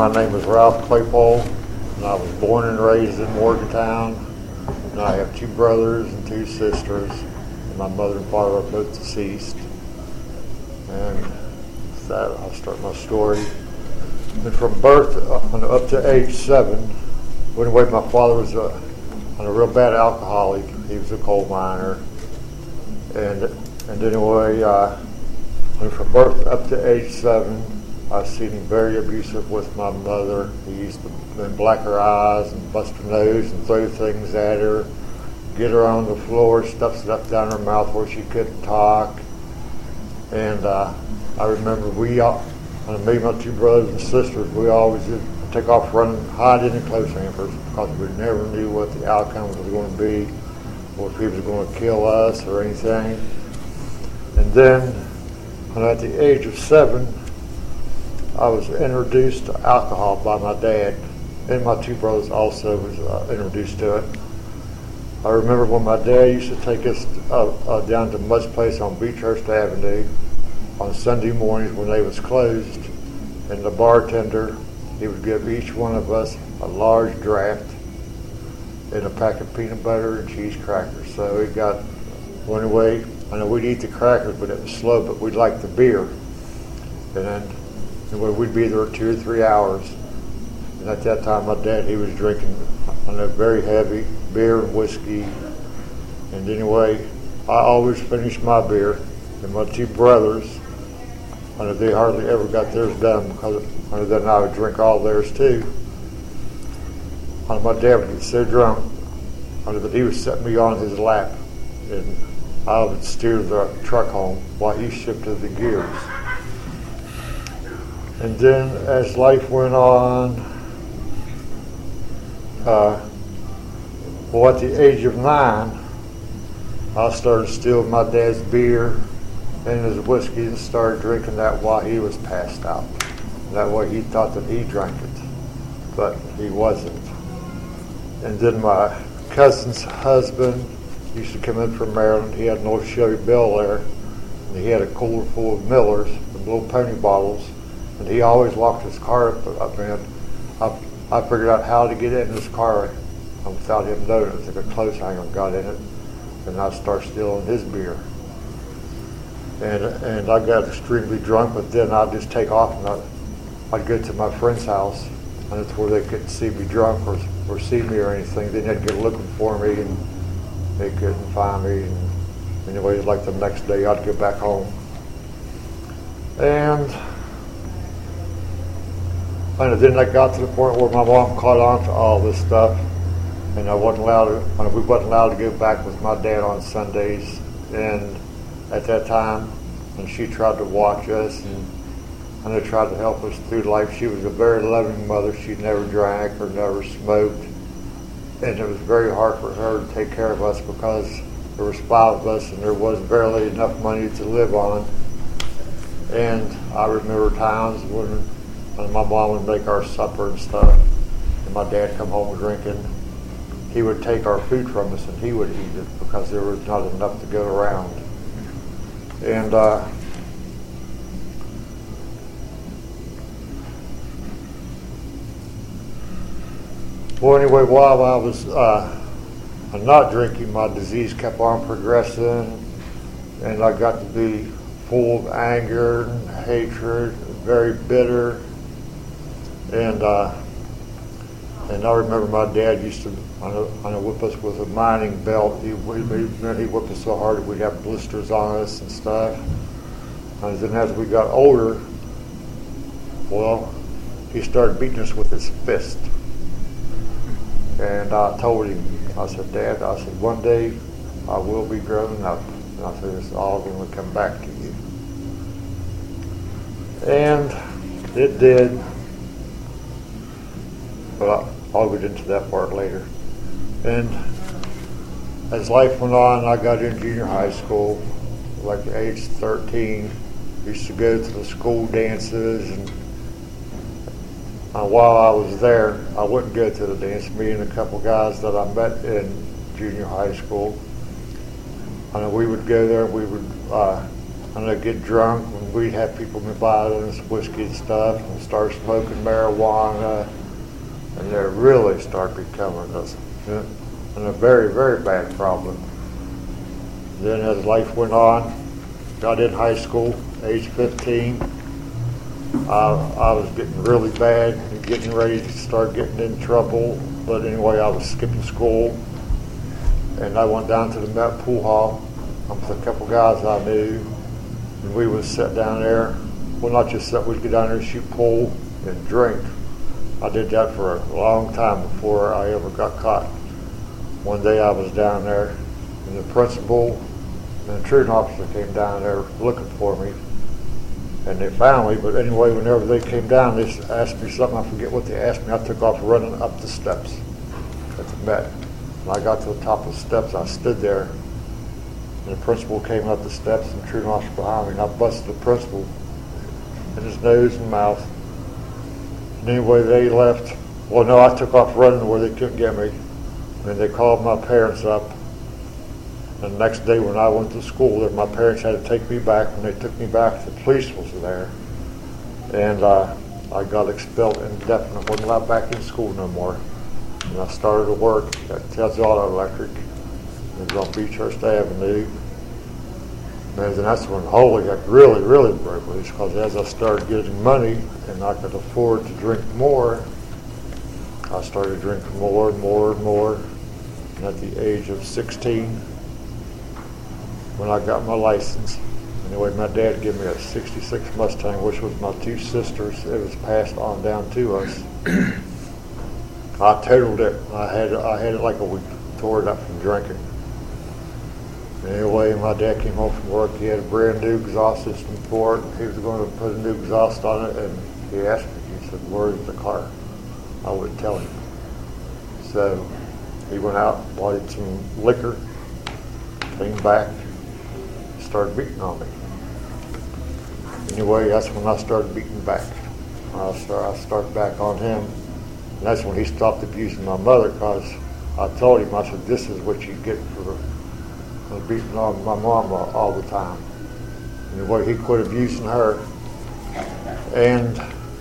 My name is Ralph Claypole, and I was born and raised in Morgantown. And I have 2 brothers and 2 sisters, and my mother and father are both deceased. And with that, I'll start my story. And from birth up to age 7, anyway, my father was a real bad alcoholic. He was a coal miner. And anyway, from birth up to age 7, I've seen him very abusive with my mother. He used to black her eyes and bust her nose and throw things at her, get her on the floor, stuff stuff down her mouth where she couldn't talk. And I remember me and my 2 brothers and sisters, we always did take off running, hide in the clothes hampers, because we never knew what the outcome was going to be, or if he was going to kill us or anything. And then, at the age of 7, I was introduced to alcohol by my dad, and my 2 brothers also was introduced to it. I remember when my dad used to take us down to Mud's Place on Beechhurst Avenue on Sunday mornings when they was closed, and the bartender, he would give each one of us a large draft and a pack of peanut butter and cheese crackers. So it got one away. I know we'd eat the crackers, but it was slow, but we'd like the beer. And then we'd be there 2 or 3 hours. And at that time, my dad, he was drinking very heavy beer and whiskey. And anyway, I always finished my beer. And my 2 brothers, they hardly ever got theirs done, because then I would drink all theirs too. My dad would get so drunk that he would set me on his lap, and I would steer the truck home while he shifted the gears. And then as life went on, at the age of 9, I started stealing my dad's beer and his whiskey and started drinking that while he was passed out. That way he thought that he drank it, but he wasn't. And then my cousin's husband used to come in from Maryland. He had an old Chevy Bel there, and he had a cooler full of Millers, the little pony bottles, and he always locked his car up in. I figured out how to get in his car without him knowing it. It was like a clothes hanger got in it, and I started stealing his beer. And I got extremely drunk, but then I'd just take off and I'd go to my friend's house, and it's where they couldn't see me drunk or see me or anything. Then they'd go looking for me, and they couldn't find me. And anyway, like the next day, I'd go back home. And then I got to the point where my mom caught on to all this stuff, and we wasn't allowed to go back with my dad on Sundays. And at that time, and she tried to watch us and tried to help us through life. She was a very loving mother. She never drank or never smoked, and it was very hard for her to take care of us because there was 5 of us and there was barely enough money to live on. And I remember times when my mom would make our supper and stuff, and my dad come home drinking. He would take our food from us and he would eat it because there was not enough to go around. And well, anyway, while I was not drinking, my disease kept on progressing, and I got to be full of anger and hatred, very bitter. And I remember my dad used to whip us with a mining belt. He whipped us so hard that we'd have blisters on us and stuff. And then as we got older, well, he started beating us with his fist. And I told him, I said, Dad, one day I will be grown up. And I said, it's all going to come back to you. And it did. But I'll get into that part later. And as life went on, I got in junior high school, like age 13. Used to go to the school dances, and while I was there, I wouldn't go to the dance. Me and a couple guys that I met in junior high school, we would go there. We would And I'd get drunk when we'd have people buy us whiskey and stuff, and start smoking marijuana, and they really start becoming a very, very bad problem. Then as life went on, got in high school, age 15, I was getting really bad and getting ready to start getting in trouble. But anyway, I was skipping school, and I went down to the Met Pool Hall with a couple guys I knew, and we would sit down there. Well, not just sit, we'd get down there and shoot pool and drink. I did that for a long time before I ever got caught. One day I was down there, and the principal and the truant officer came down there looking for me, and they found me. But anyway, whenever they came down, they asked me something. I forget what they asked me. I took off running up the steps at the Met. When I got to the top of the steps, I stood there, and the principal came up the steps, and the truant officer behind me, and I busted the principal in his nose and mouth. And anyway, they left. Well, no, I took off running where they couldn't get me. And they called my parents up. And the next day when I went to school, my parents had to take me back. When they took me back, the police was there. And I got expelled indefinitely. Wasn't allowed back in school no more. And I started to work at Ted's Auto Electric. It was on Beechhurst Avenue. And then that's when Holy got really, really broke loose, because as I started getting money and I could afford to drink more, I started drinking more and more and more. And at the age of 16, when I got my license, anyway, my dad gave me a 66 Mustang, which was my two sisters. It was passed on down to us. I totaled it. I had it like a week, tore it up from drinking. Anyway, my dad came home from work. He had a brand new exhaust system for it. He was going to put a new exhaust on it, and he asked me, he said, "Where's the car?" I wouldn't tell him. So he went out, bought some liquor, came back, started beating on me. Anyway, that's when I started beating back. I started back on him, and that's when he stopped abusing my mother, because I told him, I said, "This is what you get for beating on my mama all the time." Anyway, he quit abusing her, and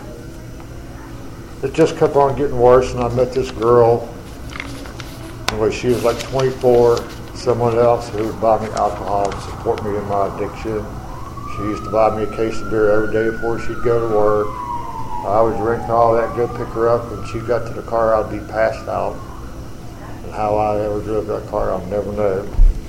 it just kept on getting worse. And I met this girl. Anyway, she was like 24. Someone else who would buy me alcohol and support me in my addiction. She used to buy me a case of beer every day before she'd go to work. I would drink all that, go pick her up. When she got to the car, I'd be passed out. And how I ever drove that car, I'll never know.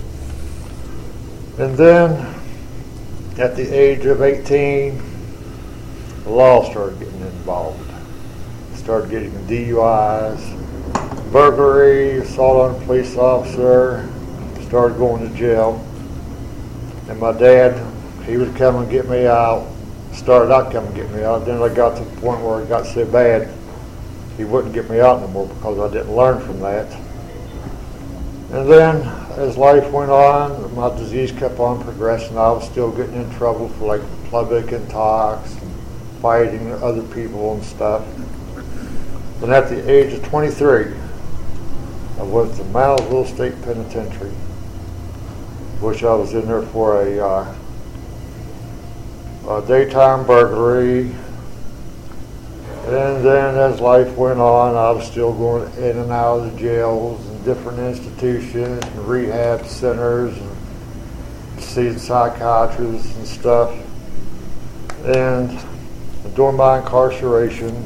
And then, at the age of 18, the law started getting involved. Started getting DUIs, burglary, assault on a police officer, started going to jail. And my dad, he would come and get me out, started out coming and get me out. Then I got to the point where it got so bad, he wouldn't get me out no more, because I didn't learn from that. And then, as life went on, my disease kept on progressing. I was still getting in trouble for like public intox, and fighting other people and stuff. And at the age of 23, I went to Moundsville State Penitentiary, which I was in there for a daytime burglary. And then as life went on, I was still going in and out of the jails and different institutions and rehab centers and seeing psychiatrists and stuff. And during my incarceration,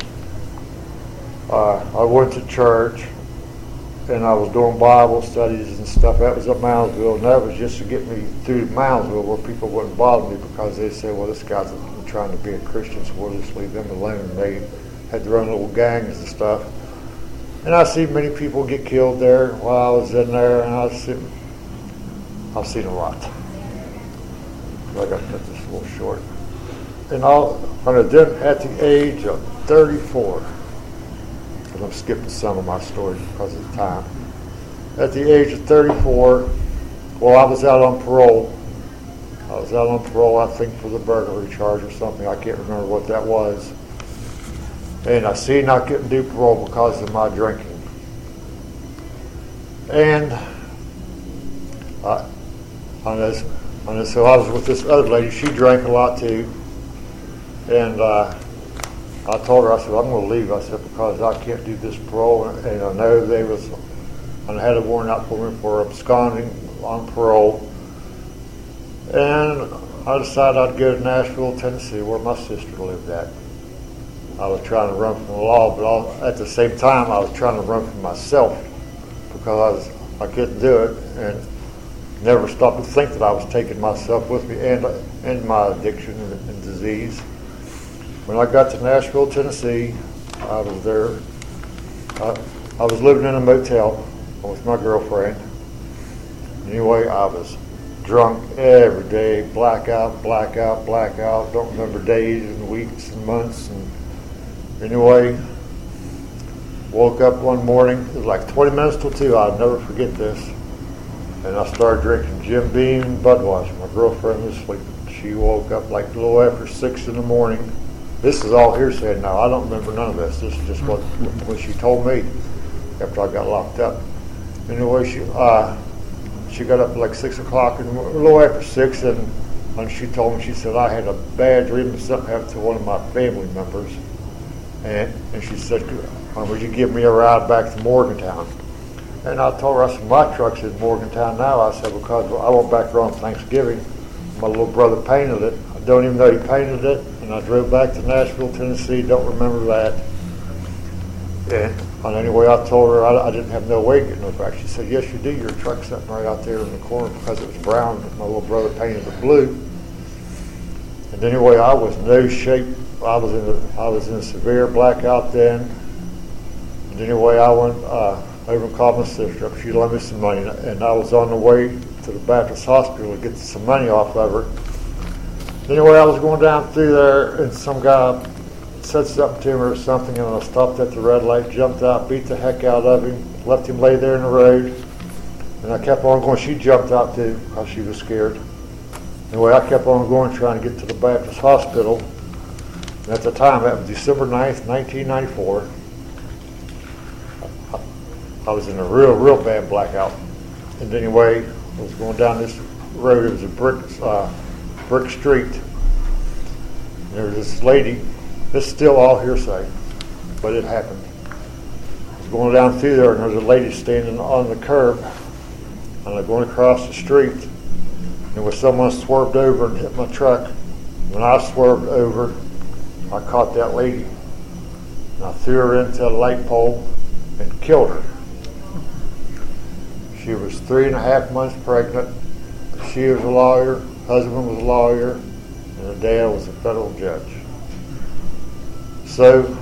I went to church, and I was doing Bible studies and stuff. That was at Moundsville, and that was just to get me through Moundsville, where people wouldn't bother me, because they said, "Well, this guy's trying to be a Christian, so we'll just leave them alone." And they had their own little gangs and stuff. And I see many people get killed there while I was in there, and I've seen a lot. I got to cut this a little short. And then at the age of 34, because I'm skipping some of my stories because of the time. At the age of 34, well, I was out on parole. I was out on parole, I think, for the burglary charge or something. I can't remember what that was. And I see not getting due parole because of my drinking. And And so I was with this other lady. She drank a lot too. And I told her, I said, I'm going to leave. I said, because I can't do this parole. And I know I had a warrant out for me for absconding on parole. And I decided I'd go to Nashville, Tennessee, where my sister lived at. I was trying to run from the law, but at the same time, I was trying to run from myself because I couldn't do it, and never stopped to think that I was taking myself with me and my addiction and disease. When I got to Nashville, Tennessee, I was there. I was living in a motel with my girlfriend. Anyway, I was drunk every day, blackout, don't remember days and weeks and months. And anyway, woke up one morning, it was like 20 minutes till 2, I'll never forget this. And I started drinking Jim Beam and Budweiser. My girlfriend was sleeping. She woke up like a little after 6 in the morning. This is all hearsay now. I don't remember none of this. This is just what she told me after I got locked up. Anyway, she got up at like 6 o'clock, and a little after 6, and she told me, she said, I had a bad dream of something happened to one of my family members. And she said, would you give me a ride back to Morgantown? And I told her, I said, my truck's in Morgantown now. I said, because I went back there on Thanksgiving. My little brother painted it. I don't even know he painted it. And I drove back to Nashville, Tennessee. Don't remember that. And anyway, I told her I didn't have no way of getting it back. She said, yes, you do. Your truck's sitting right out there in the corner because it was brown. My little brother painted it blue. And anyway, I was in no shape. I was in a severe blackout then. And anyway, I went over and called my sister up. She lent me some money, and I was on the way to the Baptist Hospital to get some money off of her. Anyway, I was going down through there, and some guy said something to me or something, and I stopped at the red light, jumped out, beat the heck out of him, left him lay there in the road, and I kept on going. She jumped out too because she was scared. Anyway, I kept on going, trying to get to the Baptist Hospital. And at the time, that was December 9th, 1994. I was in a real bad blackout. And anyway, I was going down this road. It was a brick street. And there was this lady. This is still all hearsay, but it happened. I was going down through there, and there was a lady standing on the curb, and I'm going across the street. And there was someone swerved over and hit my truck. When I swerved over, I caught that lady, and I threw her into a light pole and killed her. She was 3.5 months pregnant. She was a lawyer, husband was a lawyer, and her dad was a federal judge. So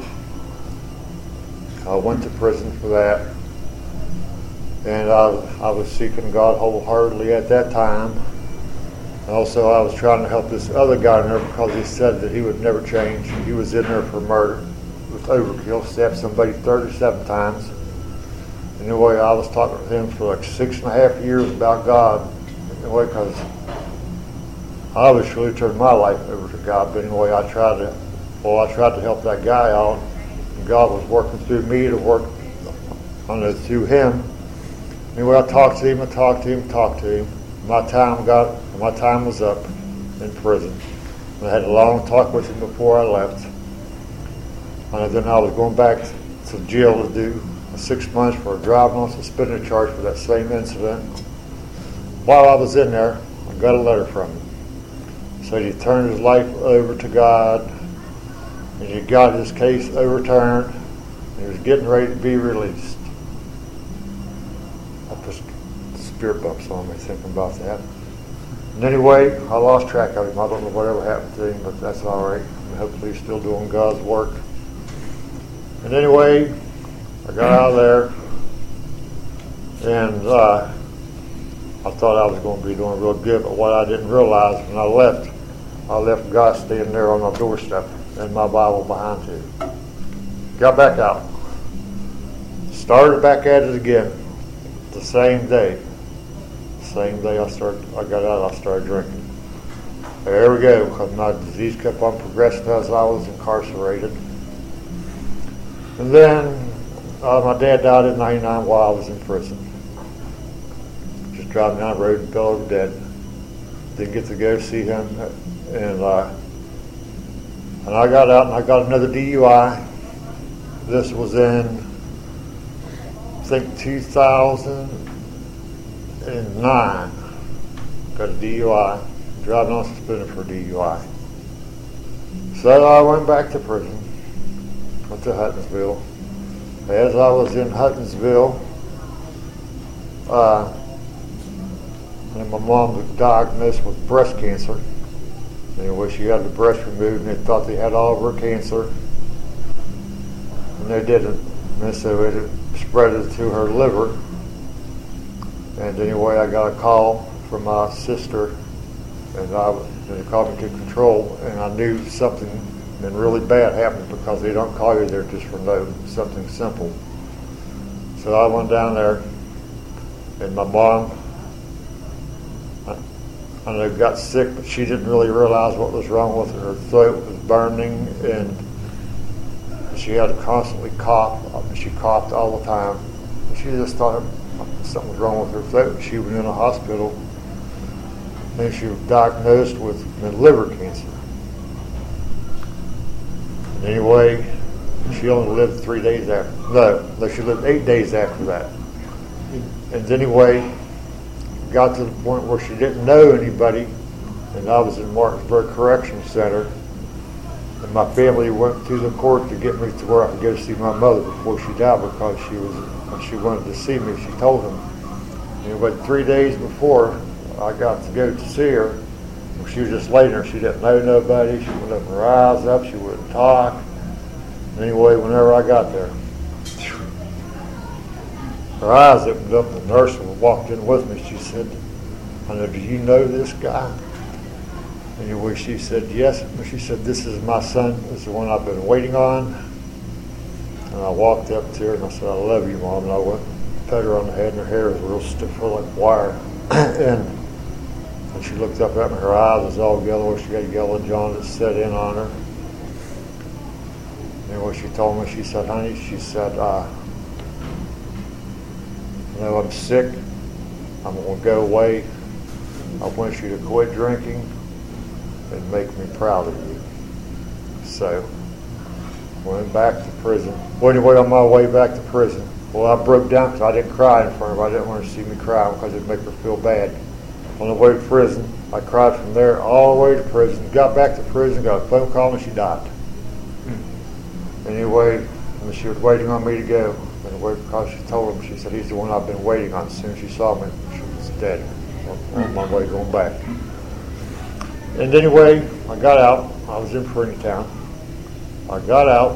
I went to prison for that, and I was seeking God wholeheartedly at that time. And also, I was trying to help this other guy in there because he said that he would never change. He was in there for murder with overkill, stabbed somebody 37 times. Anyway, I was talking to him for like 6.5 years about God. Anyway, because I was really turned my life over to God. But anyway, I tried to help that guy out. And God was working through me to work on it through him. Anyway, I talked to him. My time was up in prison. And I had a long talk with him before I left. And then I was going back to jail to do 6 months for driving on suspended charge for that same incident. While I was in there, I got a letter from him. Said he turned his life over to God, and he got his case overturned, and he was getting ready to be released. I put spirit bumps on me thinking about that. And anyway, I lost track of him. I don't know whatever happened to him, but that's all right. And hopefully he's still doing God's work. And anyway, I got out of there, and I thought I was going to be doing real good, but what I didn't realize when I left God standing there on my doorstep and my Bible behind him. Got back out. Started back at it again the same day. Same day I got out, I started drinking. There we go, because my disease kept on progressing as I was incarcerated. And then my dad died in '99 while I was in prison. Just driving down the road and fell over dead. didn't get to go see him, and I got out and I got another DUI. This was in, I think, 2009. Got a DUI, driving on suspended for DUI. So I went back to prison, went to Huttonsville. As I was in Huttonsville, and my mom was diagnosed with breast cancer. Anyway, she had the breast removed, and they thought they had all of her cancer, and they didn't. And so it spread it to her liver. And anyway, I got a call from my sister, and they called me to control, and I knew something been really bad happened because they don't call you there just for something simple. So I went down there, and my mom, I know, got sick, but she didn't really realize what was wrong with her. Her throat was burning, and she had to constantly cough. She coughed all the time. She just thought something was wrong with her throat. She went in a hospital, and she was diagnosed with liver cancer. And anyway, she only lived 3 days after. No, she lived 8 days after that. And anyway, got to the point where she didn't know anybody, and I was in Martinsburg Correction Center, and my family went to the court to get me to where I could go see my mother before she died, because when she wanted to see me, she told them. Anyway, 3 days before I got to go to see her, she was just laying there. She didn't know nobody. She wouldn't open her eyes up. She wouldn't talk. Anyway, whenever I got there, her eyes opened up, and the nurse walked in with me. She said, "I know, do you know this guy?" Anyway, she said, "Yes." She said, "This is my son. This is the one I've been waiting on." And I walked up to her and I said, "I love you, Mom." And I went and pet her on the head, and her hair was real stiff, like wire. And she looked up at me. Her eyes was all yellow. She had yellow jaundice set in on her. Anyway, she told me, she said, "Honey," she said, "you know, I'm sick. I'm going to go away. I want you to quit drinking and make me proud of you." So, went back to prison. Well, anyway, on my way back to prison, well, I broke down because I didn't cry in front of her. I didn't want her to see me cry because it'd make her feel bad. On the way to prison, I cried from there all the way to prison. Got back to prison, got a phone call, and she died. Anyway, she was waiting on me to go. Anyway, because she told him, she said, "He's the one I've been waiting on." As soon as she saw me, she was dead on my way going back. And anyway, I got out. I was in Prinetown. I got out,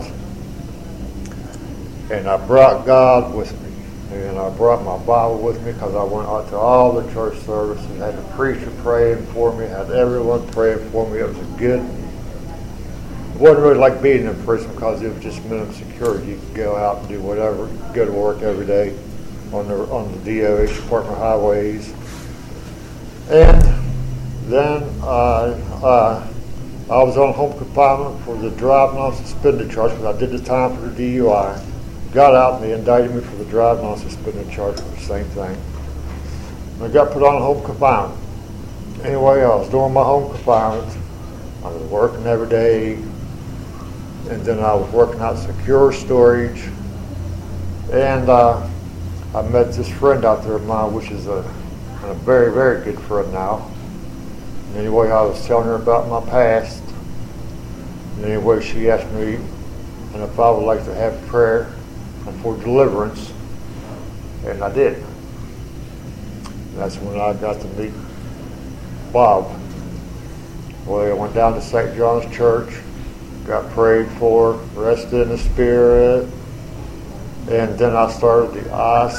and I brought God with me. And I brought my Bible with me because I went out to all the church services, had the preacher praying for me, had everyone praying for me. It was a good. It wasn't really like being in prison because it was just minimum security. You could go out and do whatever, go to work every day on the DOH, Department of Highways. And then I was on home confinement for the driving on suspended charge because I did the time for the DUI. Got out and they indicted me for the driving on suspended charge for the same thing. I got put on home confinement. Anyway, I was doing my home confinement. I was working every day, and then I was working out secure storage. And I met this friend out there of mine, which is a very, very good friend now. And anyway, I was telling her about my past. And anyway, she asked me if I would like to have prayer for deliverance, and I did. That's when I got to meet Bob. Well, I went down to St. John's Church, got prayed for, rested in the Spirit, and then I started the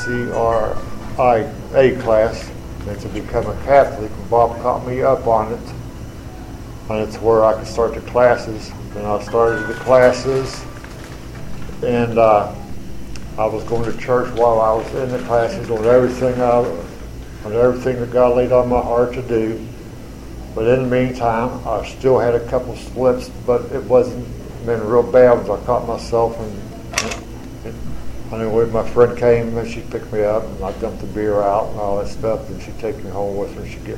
ICRIA class, and to become a Catholic. Bob caught me up on it, and it's where I could start the classes. And I started the classes, and I was going to church while I was in the classes, on everything that God laid on my heart to do. But in the meantime, I still had a couple slips, but it wasn't been real bad. I caught myself, and anyway, my friend came and she picked me up, and I dumped the beer out and all that stuff, and she'd take me home with her, and she'd get me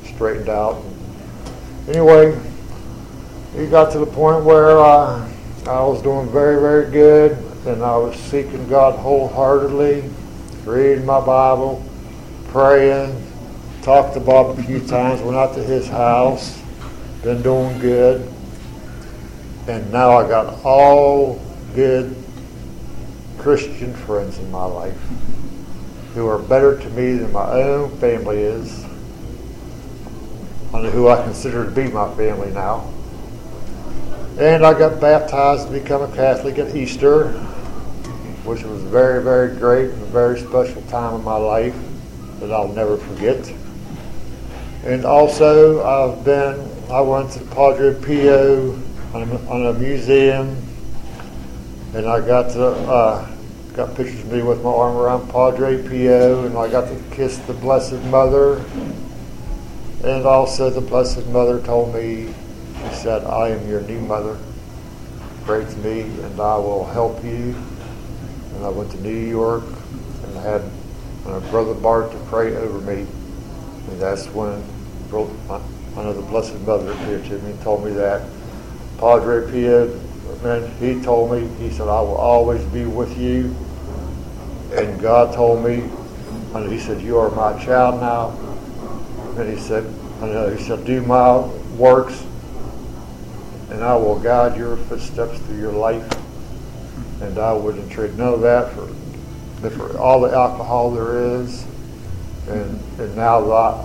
straightened out. Anyway, it got to the point where I was doing very, very good, and I was seeking God wholeheartedly, reading my Bible, praying, talked to Bob a few times, went out to his house, been doing good, and now I got all good Christian friends in my life who are better to me than my own family is, and who I consider to be my family now. And I got baptized to become a Catholic at Easter, which was very, very great and a very special time in my life that I'll never forget. And also, I went to Padre Pio on a museum, and I got pictures of me with my arm around Padre Pio, and I got to kiss the Blessed Mother. And also the Blessed Mother told me, she said, "I am your new mother. Pray to me and I will help you." And I went to New York and had my brother Bart to pray over me. And that's when the Blessed Mother appeared to me and told me that. Padre Pio, and he told me, he said, "I will always be with you." And God told me, and he said, "You are my child now." And he said, "Do my works, and I will guide your footsteps through your life." And I wouldn't trade none of that for all the alcohol there is. And now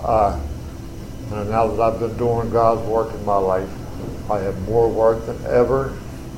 that I've been doing God's work in my life, I have more work than ever.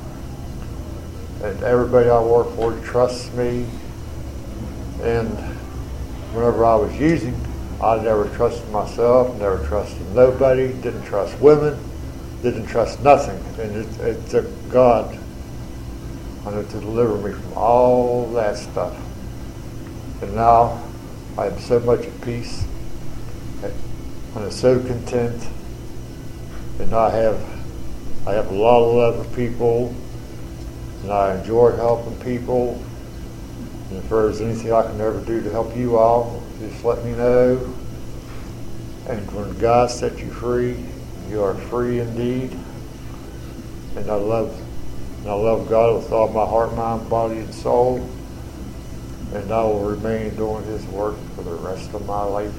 And everybody I work for trusts me. And whenever I was using, I never trusted myself, never trusted nobody, didn't trust women, didn't trust nothing. And it took God to deliver me from all that stuff. And now I am so much at peace, and I'm so content, and I have a lot of love for people, and I enjoy helping people. And if there's anything I can ever do to help you all, just let me know. And when God sets you free, you are free indeed. And I love God with all my heart, mind, body, and soul. And I will remain doing His work for the rest of my life.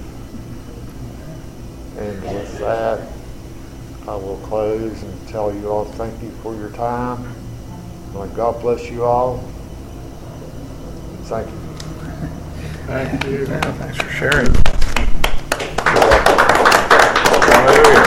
And with that, I will close and tell you all thank you for your time. And God bless you all. Thank you. Thank you. Yeah, thanks for sharing. Hallelujah.